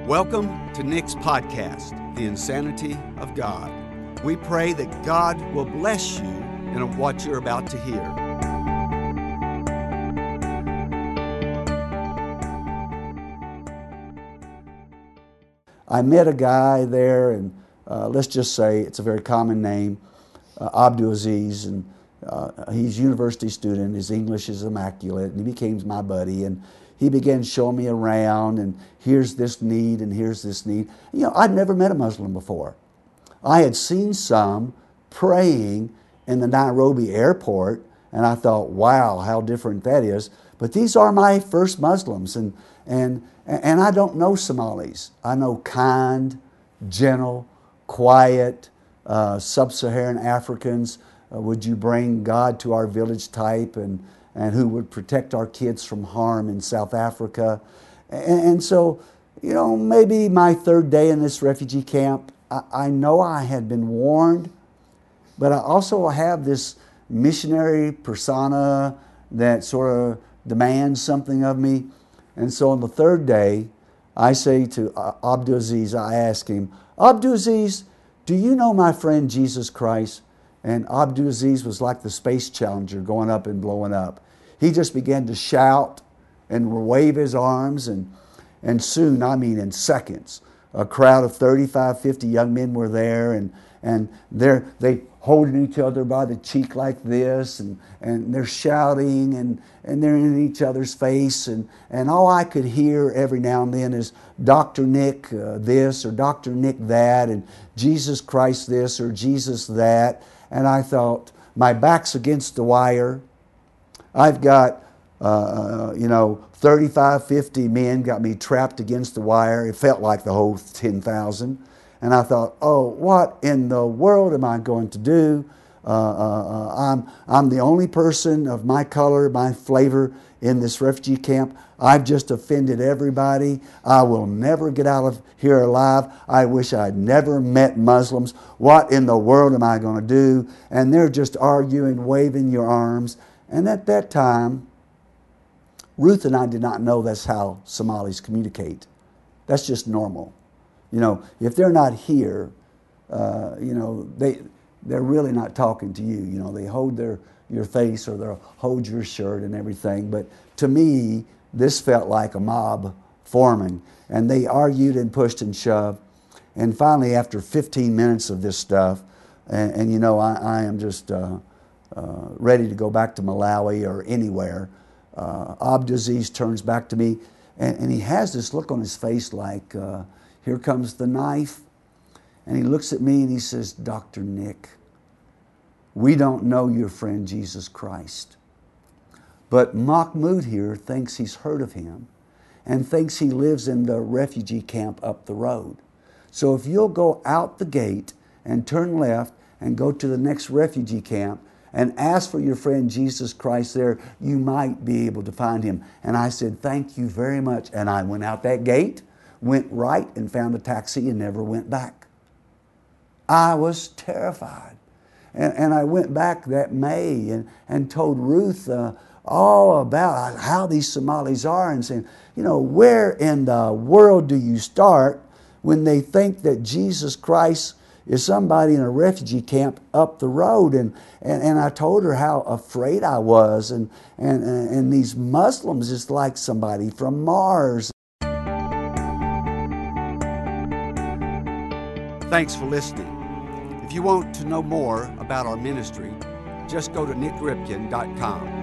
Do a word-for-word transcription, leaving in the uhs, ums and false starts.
Welcome to Nick's podcast, The Insanity of God. We pray that God will bless you in what you're about to hear. I met a guy there, and uh, let's just say it's a very common name, uh, Abdul Aziz, and uh, he's a university student. His English is immaculate, and he became my buddy. And he began showing me around, and here's this need, and here's this need. You know, I'd never met a Muslim before. I had seen some praying in the Nairobi airport, and I thought, wow, how different that is. But these are my first Muslims, and and and I don't know Somalis. I know kind, gentle, quiet, uh, sub-Saharan Africans. Uh, would you bring God to our village type, and and who would protect our kids from harm in South Africa. And, and so, you know, maybe my third day in this refugee camp, I, I know I had been warned, but I also have this missionary persona that sort of demands something of me. And so on the third day, I say to uh, Abdul Aziz, I ask him, Abdul Aziz, do you know my friend Jesus Christ? And Abdul Aziz was like the space challenger going up and blowing up. He just began to shout and wave his arms, and, and soon, I mean in seconds, a crowd of thirty-five, fifty young men were there, and, and they're they holding each other by the cheek like this, and, and they're shouting, and, and they're in each other's face, and, and all I could hear every now and then is Doctor Nick uh, this, or Doctor Nick that, and Jesus Christ this, or Jesus that. And I thought, my back's against the wire. I've got, uh, you know, thirty-five, fifty men got me trapped against the wire. It felt like the whole ten thousand. And I thought, oh, what in the world am I going to do? Uh, uh, I'm, I'm the only person of my color, my flavor in this refugee camp. I've just offended everybody. I will never get out of here alive. I wish I'd never met Muslims. What in the world am I going to do? And they're just arguing, waving your arms. And at that time, Ruth and I did not know that's how Somalis communicate. That's just normal. You know, if they're not here, uh, you know, they, they're really not talking to you. You know, they hold their, your face, or they'll hold your shirt and everything. But to me, this felt like a mob forming. And they argued and pushed and shoved. And finally, after fifteen minutes of this stuff, and, and you know, I, I am just uh, uh, ready to go back to Malawi or anywhere, uh, Abdul Aziz turns back to me, and, and he has this look on his face like, uh, here comes the knife. And he looks at me and he says, Doctor Nick, we don't know your friend Jesus Christ. But Mahmoud here thinks he's heard of him and thinks he lives in the refugee camp up the road. So if you'll go out the gate and turn left and go to the next refugee camp and ask for your friend Jesus Christ there, you might be able to find him. And I said, thank you very much. And I went out that gate, went right, and found a taxi and never went back. I was terrified. And, and I went back that May and, and told Ruth uh, all about how these Somalis are, and saying, you know, where in the world do you start when they think that Jesus Christ is somebody in a refugee camp up the road? And, and, and I told her how afraid I was, and, and, and these Muslims is like somebody from Mars. Thanks for listening. If you want to know more about our ministry, just go to nick ripken dot com.